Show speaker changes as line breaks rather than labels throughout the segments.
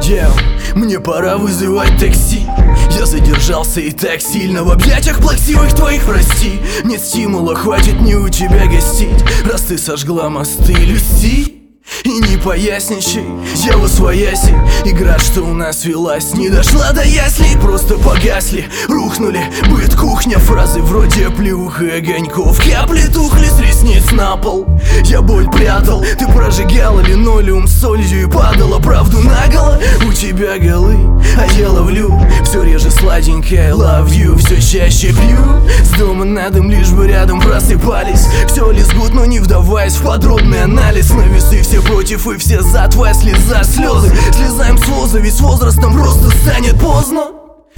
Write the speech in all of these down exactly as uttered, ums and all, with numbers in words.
Yeah, мне пора вызывать такси. Я задержался и так сильно в объятиях плаксивых твоих, прости. Нет стимула, хватит мне у тебя гостить. Раз ты сожгла мосты, Люси, и не поясничай, я восвояси. Игра, что у нас велась, не дошла до яслей. Просто погасли, рухнули, быт, кухня. Фразы вроде плюх и огоньков. Капли тухли с ресниц на пол. Я боль прятал, ты прожигала линолеум солью и падала правду наголо. У тебя голы, а я ловлю все реже сладенькое, love you. Все чаще пью с дома на дом, лишь бы рядом просыпались. Все лезгут, но не вдаваясь в подробный анализ. На весы все против и все за, твоя слеза, слезы. Слезаем с воза, ведь с возрастом просто станет поздно.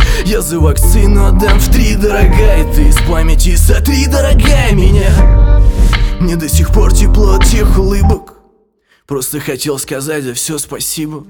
Я за вакцину отдам в три, дорогая. Ты из памяти сотри, дорогая, меня. Мне до сих пор тепло от тех улыбок. Просто хотел сказать за все спасибо.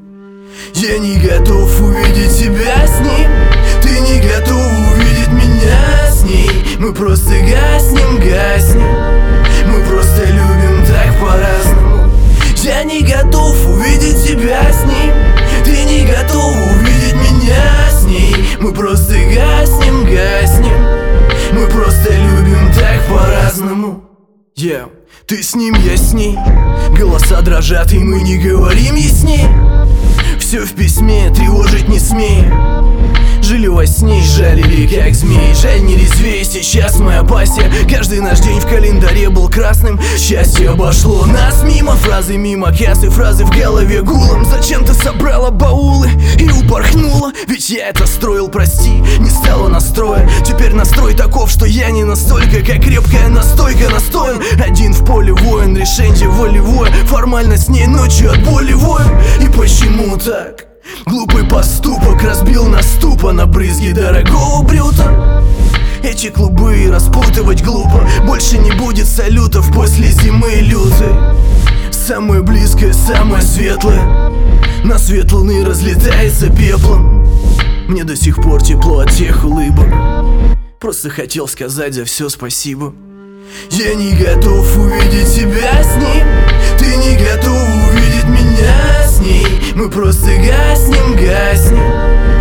Я не готов увидеть тебя с ним. Ты не готов увидеть меня с ней. Мы просто гаснем, гаснем. Мы просто любим так по-разному. Я не готов увидеть тебя с ним. Ты не готов увидеть меня с ней. Мы просто гаснем, гаснем. Мы просто любим так по-разному. Yeah. Ты с ним, я с ней. Голоса дрожат, и мы не говорим ясней. Все в письме, тревожить не смей. Жили во сне, жалили как змей. Жаль, не резвей, сейчас моя пассия. Каждый наш день в календаре был красным. Счастье обошло нас мимо. Фразы мимо кассы, фразы в голове гулом. Зачем ты собрала баулы и упорхнула? Ведь я это строил, прости, не стало настроя. Теперь настрой таков, что я не настолько, как крепкая настойка настоен. Один в поле воин, решение волевое. Формально с ней ночью от боли воин. И почему так? Глупый поступок разбил нас тупо на брызги дорогого брюта. Эти клубы распутывать глупо. Больше не будет салютов после зимы лютой. Самое близкое, самое светлое на свет луны разлетается пеплом. Мне до сих пор тепло от тех улыбок. Просто хотел сказать за все спасибо. Я не готов увидеть тебя с ним. Ты не готов увидеть меня с ней. Мы просто гаснем, гаснем.